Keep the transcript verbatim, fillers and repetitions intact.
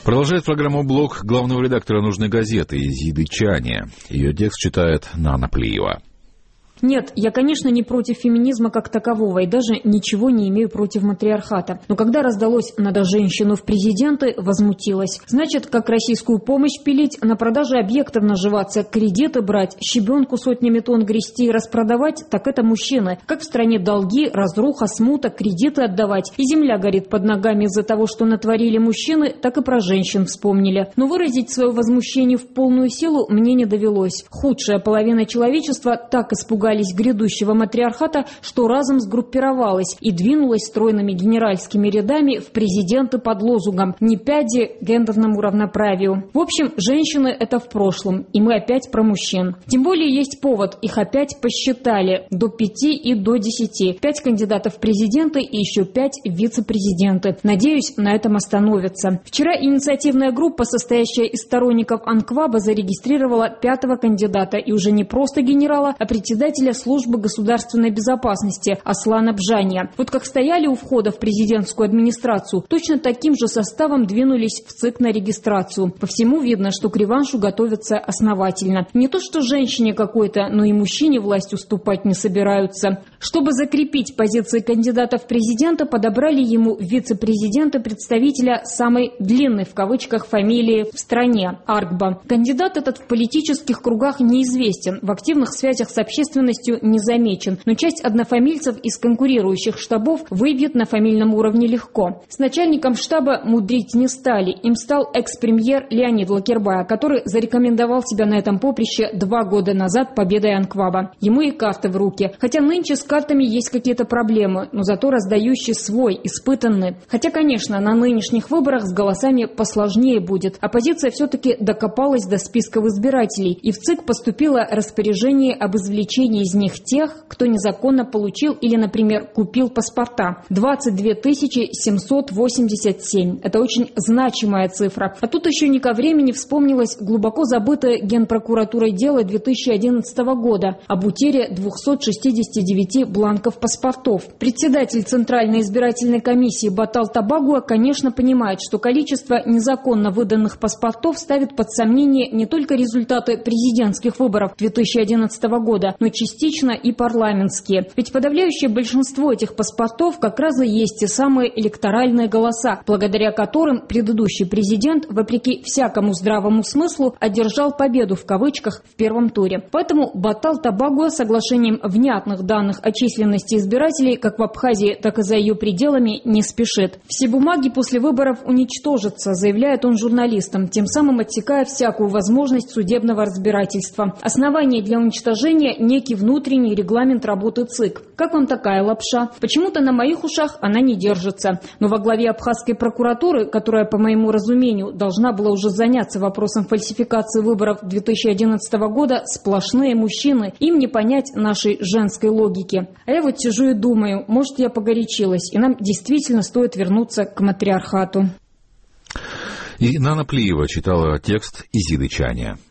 Продолжает программу «Блог» главного редактора «Нужной газеты» Изиды Чания. Ее текст читает Нана Плиева. Нет, я, конечно, не против феминизма как такового и даже ничего не имею против матриархата. Но когда раздалось «надо женщину в президенты», возмутилась. Значит, как российскую помощь пилить, на продаже объектов наживаться, кредиты брать, щебенку сотнями тонн грести и распродавать, так это мужчины. Как в стране долги, разруха, смута, кредиты отдавать. И земля горит под ногами из-за того, что натворили мужчины, так и про женщин вспомнили. Но выразить свое возмущение в полную силу мне не довелось. Худшая половина человечества так испугалась грядущего матриархата, что разом сгруппировалась и двинулась стройными генеральскими рядами в президенты под лозунгом «Не пяди гендерному равноправию». В общем, женщины – это в прошлом, и мы опять про мужчин. Тем более есть повод, их опять посчитали до пяти и до десяти. Пять кандидатов в президенты и еще пять в вице-президенты. Надеюсь, на этом остановятся. Вчера инициативная группа, состоящая из сторонников Анкваба, зарегистрировала пятого кандидата, и уже не просто генерала, а председателя службы государственной безопасности Аслана Бжания. Вот как стояли у входа в президентскую администрацию, точно таким же составом двинулись в ЦИК на регистрацию. По всему видно, что к реваншу готовятся основательно. Не то что женщине какой-то, но и мужчине власть уступать не собираются. Чтобы закрепить позиции кандидата в президента, подобрали ему вице-президента представителя самой длинной в кавычках фамилии в стране – Аркба. Кандидат этот в политических кругах неизвестен, в активных связях с общественностью не замечен, но часть однофамильцев из конкурирующих штабов выбьет на фамильном уровне легко. С начальником штаба мудрить не стали. Им стал экс-премьер Леонид Лакербая, который зарекомендовал себя на этом поприще два года назад победой Анкваба. Ему и карты в руки. Хотя нынче с картами есть какие-то проблемы, но зато раздающий свой, испытанный. Хотя, конечно, на нынешних выборах с голосами посложнее будет. Оппозиция все-таки докопалась до списков избирателей, и в ЦИК поступило распоряжение об извлечении из них тех, кто незаконно получил или, например, купил паспорта. двадцать две тысячи семьсот восемьдесят семь. Это очень значимая цифра. А тут еще не ко времени вспомнилось глубоко забытое Генпрокуратурой дело две тысячи одиннадцатого года об утере двухсот шестидесяти девяти бланков паспортов. Председатель Центральной избирательной комиссии Батал Табагуа, конечно, понимает, что количество незаконно выданных паспортов ставит под сомнение не только результаты президентских выборов две тысячи одиннадцатого года, но частично и парламентские. Ведь подавляющее большинство этих паспортов как раз и есть те самые электоральные голоса, благодаря которым предыдущий президент, вопреки всякому здравому смыслу, одержал победу в кавычках в первом туре. Поэтому Батал Табагуа соглашением внятных данных о численности избирателей как в Абхазии, так и за ее пределами не спешит. Все бумаги после выборов уничтожатся, заявляет он журналистам, тем самым отсекая всякую возможность судебного разбирательства. Основание для уничтожения – некий внутренний регламент работы ЦИК. Как вам такая лапша? Почему-то на моих ушах она не держится. Но во главе абхазской прокуратуры, которая, по моему разумению, должна была уже заняться вопросом фальсификации выборов две тысячи одиннадцатого года, сплошные мужчины. Им не понять нашей женской логики. А я вот сижу и думаю, может, я погорячилась, и нам действительно стоит вернуться к матриархату. И Нана Плиева читала текст Изиды Чания.